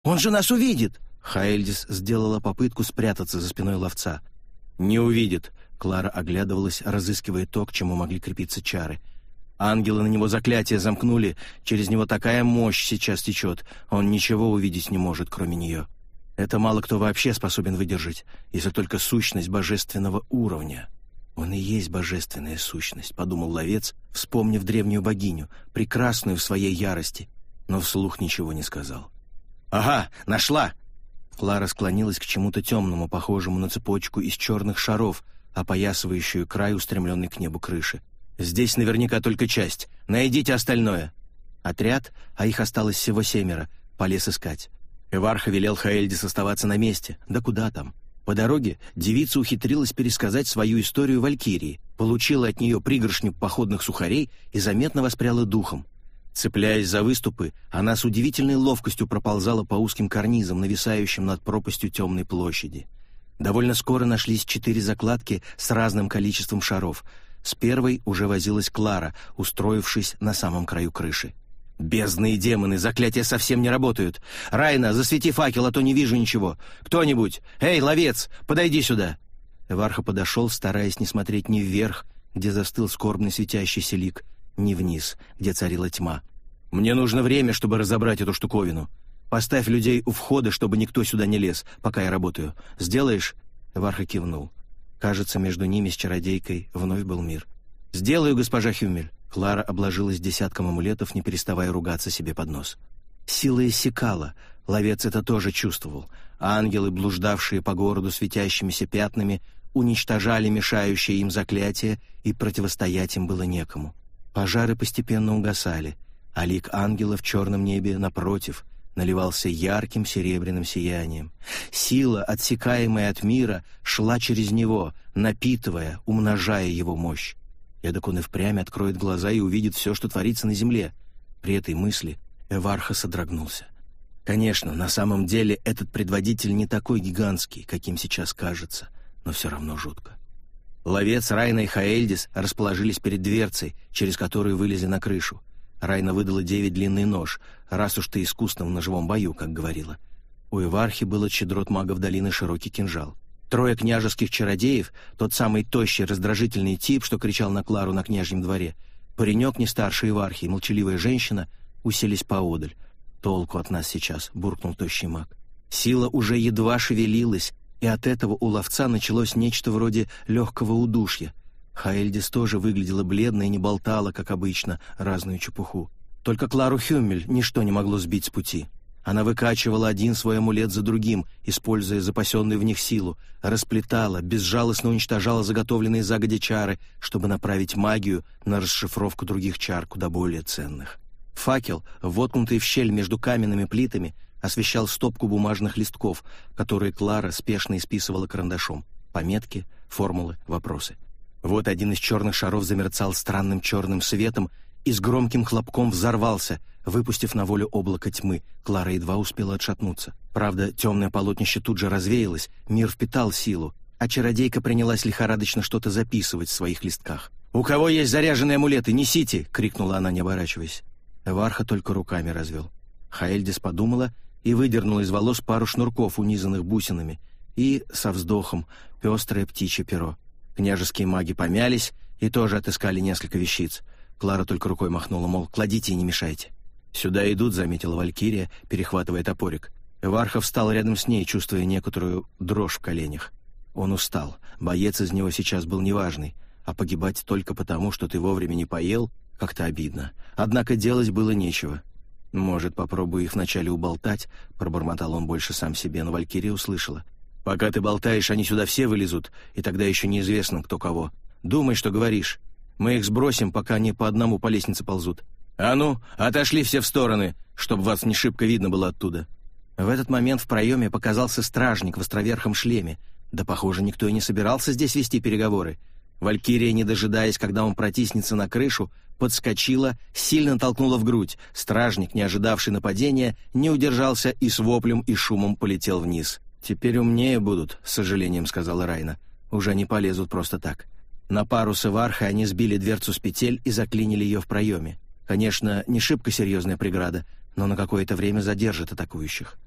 Он же нас увидит!» Хаэльдис сделала попытку спрятаться за спиной ловца. «Не увидит!» Клара оглядывалась, разыскивая то, к чему могли крепиться чары. «Ангелы на него заклятие замкнули, через него такая мощь сейчас течет, он ничего увидеть не может, кроме нее. Это мало кто вообще способен выдержать, если только сущность божественного уровня». «Он и есть божественная сущность», — подумал ловец, вспомнив древнюю богиню, прекрасную в своей ярости, но вслух ничего не сказал. «Ага, нашла!» Клара склонилась к чему-то темному, похожему на цепочку из черных шаров, опоясывающую край, устремленный к небу крыши. «Здесь наверняка только часть. Найдите остальное». Отряд, а их осталось всего 7, полез искать. Эварха велел Хаэльдис оставаться на месте. Да куда там? По дороге девица ухитрилась пересказать свою историю Валькирии, получила от нее пригоршню походных сухарей и заметно воспряла духом. Цепляясь за выступы, она с удивительной ловкостью проползала по узким карнизам, нависающим над пропастью темной площади. Довольно скоро нашлись 4 закладки с разным количеством шаров. С первой уже возилась Клара, устроившись на самом краю крыши. «Бездны и демоны, заклятия совсем не работают! Райна, засвети факел, а то не вижу ничего! Кто-нибудь! Эй, ловец, подойди сюда!» Эварха подошел, стараясь не смотреть ни вверх, где застыл скорбный светящийся лик, ни вниз, где царила тьма. «Мне нужно время, чтобы разобрать эту штуковину. Поставь людей у входа, чтобы никто сюда не лез, пока я работаю. Сделаешь?» Эварха кивнул. Кажется, между ними с чародейкой вновь был мир. «Сделаю, госпожа Хюмель». Клара обложилась десятком амулетов, не переставая ругаться себе под нос. Сила иссякала, ловец это тоже чувствовал. Ангелы, блуждавшие по городу светящимися пятнами, уничтожали мешающие им заклятия, и противостоять им было некому. Пожары постепенно угасали, а лик ангела в черном небе, напротив, наливался ярким серебряным сиянием. Сила, отсекаемая от мира, шла через него, напитывая, умножая его мощь. Эдак он и впрямь откроет глаза и увидит все, что творится на земле. При этой мысли Эварха содрогнулся. Конечно, на самом деле этот предводитель не такой гигантский, каким сейчас кажется, но все равно жутко. Ловец, Райна и Хаэльдис расположились перед дверцей, через которую вылезли на крышу. Райна выдала 9 длинный нож, раз уж ты искусна в ножевом бою, как говорила. У Эвархи был от щедрот магов долины широкий кинжал. 3 княжеских чародеев, тот самый тощий, раздражительный тип, что кричал на Клару на княжьем дворе, паренек не старше Эвархи и молчаливая женщина уселись поодаль. «Толку от нас сейчас», — буркнул тощий маг. Сила уже едва шевелилась, и от этого у ловца началось нечто вроде легкого удушья. Хаэльдис тоже выглядела бледно и не болтала, как обычно, разную чепуху. Только Клару Хюмель ничто не могло сбить с пути. Она выкачивала один свой амулет за другим, используя запасенную в них силу, расплетала, безжалостно уничтожала заготовленные загодя чары, чтобы направить магию на расшифровку других чар, куда более ценных. Факел, воткнутый в щель между каменными плитами, освещал стопку бумажных листков, которые Клара спешно исписывала карандашом. Пометки, формулы, вопросы. Вот один из черных шаров замерцал странным черным светом и с громким хлопком взорвался, выпустив на волю облако тьмы. Клара едва успела отшатнуться. Правда, темное полотнище тут же развеялось, мир впитал силу, а чародейка принялась лихорадочно что-то записывать в своих листках. «У кого есть заряженные амулеты, несите!» — крикнула она, не оборачиваясь. Эварха только руками развел. Хаэльдис подумала и выдернула из волос пару шнурков, унизанных бусинами, и, со вздохом, пестрое птичье перо. Княжеские маги помялись и тоже отыскали несколько вещиц. Клара только рукой махнула, мол, кладите и не мешайте. «Сюда идут», — заметила Валькирия, перехватывая топорик. Эварха встал рядом с ней, чувствуя некоторую дрожь в коленях. Он устал, боец из него сейчас был неважный, а погибать только потому, что ты вовремя не поел, как-то обидно. Однако делать было нечего. «Может, попробую их вначале уболтать?» — пробормотал он больше сам себе, но Валькирия услышала. «Пока ты болтаешь, они сюда все вылезут, и тогда еще неизвестно, кто кого. Думай, что говоришь. Мы их сбросим, пока они по одному по лестнице ползут. А ну, отошли все в стороны, чтобы вас не шибко видно было оттуда». В этот момент в проеме показался стражник в островерхом шлеме. Да, похоже, никто и не собирался здесь вести переговоры. Валькирия, не дожидаясь, когда он протиснется на крышу, подскочила, сильно толкнула в грудь. Стражник, не ожидавший нападения, не удержался и с воплем и шумом полетел вниз. «Теперь умнее будут», — с сожалением сказала Райна. «Уже не полезут просто так». На пару с Эвархой они сбили дверцу с петель и заклинили ее в проеме. Конечно, не шибко серьезная преграда, но на какое-то время задержит атакующих.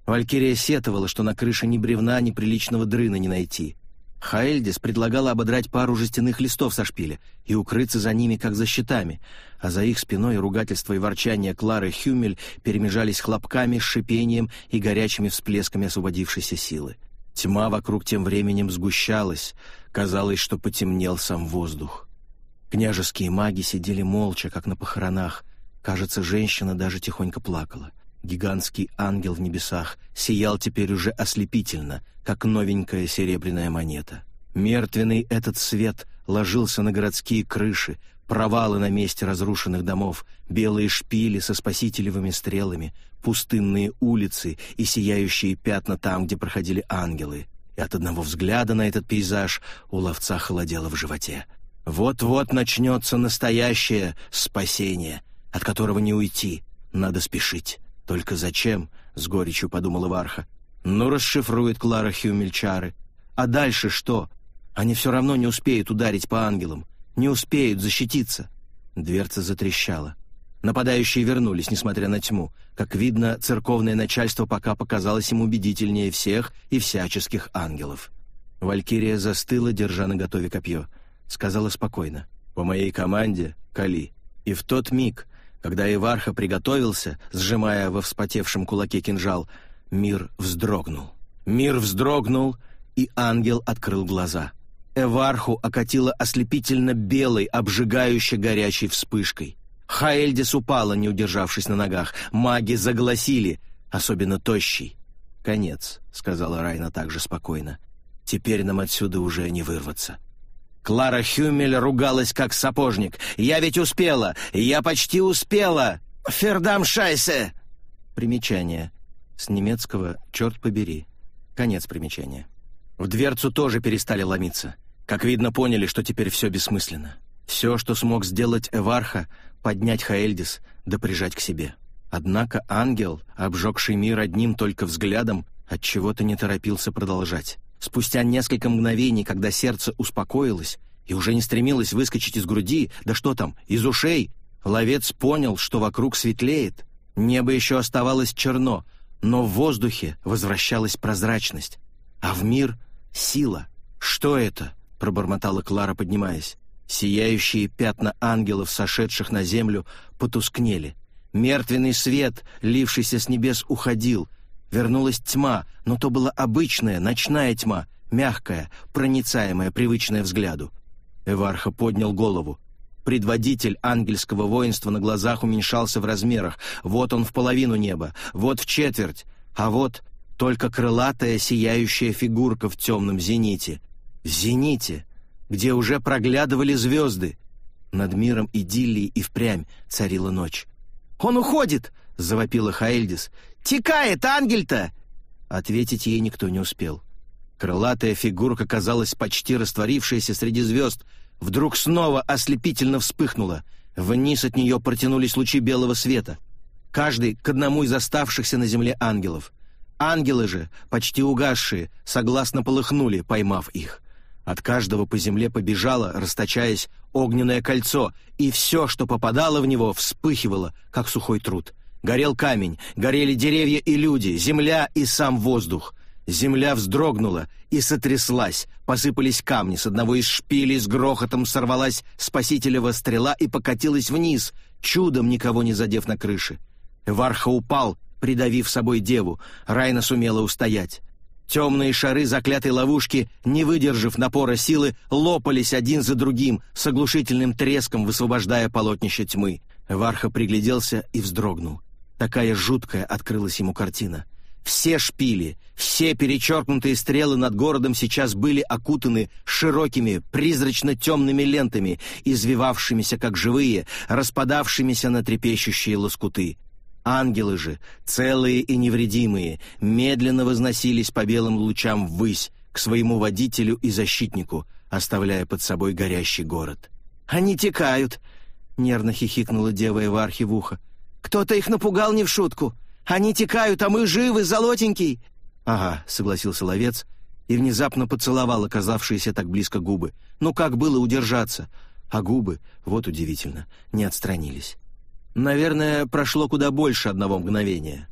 Валькирия сетовала, что на крыше ни бревна, ни приличного дрына не найти. Хаэльдис предлагала ободрать пару жестяных листов со шпиля и укрыться за ними, как за щитами, а за их спиной ругательство и ворчание Клары Хюмель перемежались хлопками, шипением и горячими всплесками освободившейся силы. Тьма вокруг тем временем сгущалась, казалось, что потемнел сам воздух. Княжеские маги сидели молча, как на похоронах. Кажется, женщина даже тихонько плакала. Гигантский ангел в небесах сиял теперь уже ослепительно, как новенькая серебряная монета. Мертвенный этот свет ложился на городские крыши, провалы на месте разрушенных домов, белые шпили со спасителевыми стрелами, пустынные улицы и сияющие пятна там, где проходили ангелы. И от одного взгляда на этот пейзаж у ловца холодело в животе. Вот-вот начнется настоящее спасение, от которого не уйти, надо спешить. «Только зачем?» — с горечью подумала Варха. «Ну, расшифрует Клара Хюмель чары. А дальше что? Они все равно не успеют ударить по ангелам, не успеют защититься». Дверца затрещала. Нападающие вернулись, несмотря на тьму. Как видно, церковное начальство пока показалось им убедительнее всех и всяческих ангелов. Валькирия застыла, держа наготове копье. Сказала спокойно: «По моей команде, кали». И в тот миг, когда Эварха приготовился, сжимая во вспотевшем кулаке кинжал, мир вздрогнул. Мир вздрогнул, и ангел открыл глаза. Эварху окатило ослепительно белой, обжигающе горячей вспышкой. Хаэльдис упала, не удержавшись на ногах. Маги заголосили, особенно тощий. «Конец», — сказала Райна также спокойно. «Теперь нам отсюда уже не вырваться». Клара Хюмель ругалась, как сапожник. «Я ведь успела! Я почти успела! Фердам шайсе!» Примечание. С немецкого «черт побери». Конец примечания. В дверцу тоже перестали ломиться. Как видно, поняли, что теперь все бессмысленно. Все, что смог сделать Эварха, поднять Хаэльдис да прижать к себе. Однако ангел, обжегший мир одним только взглядом, отчего-то не торопился продолжать. Спустя несколько мгновений, когда сердце успокоилось и уже не стремилось выскочить из груди, да что там, из ушей, ловец понял, что вокруг светлеет. Небо еще оставалось черно, но в воздухе возвращалась прозрачность, а в мир — сила. «Что это?» — пробормотала Клара, поднимаясь. Сияющие пятна ангелов, сошедших на землю, потускнели. Мертвенный свет, лившийся с небес, уходил. Вернулась тьма, но то была обычная ночная тьма, мягкая, проницаемая, привычная взгляду. Эварха поднял голову. Предводитель ангельского воинства на глазах уменьшался в размерах. Вот он в половину неба, вот в четверть, а вот только крылатая сияющая фигурка в темном зените. В зените, где уже проглядывали звезды. Над миром идиллии и впрямь царила ночь. «Он уходит!» — завопила Хаэльдис. «Текает, ангель-то!» Ответить ей никто не успел. Крылатая фигурка, казалось, почти растворившаяся среди звезд, вдруг снова ослепительно вспыхнула. Вниз от нее протянулись лучи белого света. Каждый к одному из оставшихся на земле ангелов. Ангелы же, почти угасшие, согласно полыхнули, поймав их. От каждого по земле побежало, расточаясь, огненное кольцо, и все, что попадало в него, вспыхивало, как сухой труд. Горел камень, горели деревья и люди, земля и сам воздух. Земля вздрогнула и сотряслась, посыпались камни, с одного из шпилей с грохотом сорвалась спасителева стрела и покатилась вниз, чудом никого не задев на крыше. Варха упал, придавив собой деву, Райна сумела устоять. Темные шары заклятой ловушки, не выдержав напора силы, лопались один за другим, с оглушительным треском высвобождая полотнище тьмы. Варха пригляделся и вздрогнул. Такая жуткая открылась ему картина. Все шпили, все перечеркнутые стрелы над городом сейчас были окутаны широкими, призрачно-темными лентами, извивавшимися как живые, распадавшимися на трепещущие лоскуты. Ангелы же, целые и невредимые, медленно возносились по белым лучам ввысь, к своему водителю и защитнику, оставляя под собой горящий город. «Они текают!» — нервно хихикнула дева Эвархи в ухо. «Кто-то их напугал не в шутку! Они текают, а мы живы, золотенький!» «Ага», — согласился ловец и внезапно поцеловал оказавшиеся так близко губы. Ну как было удержаться? А губы, вот удивительно, не отстранились. Наверное, прошло куда больше одного мгновения.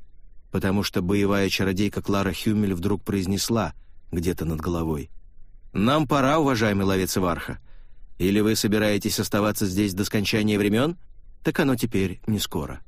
потому что боевая чародейка Клара Хюмель вдруг произнесла где-то над головой: «Нам пора, уважаемый ловец Варха. Или вы собираетесь оставаться здесь до скончания времен? Так оно теперь не скоро».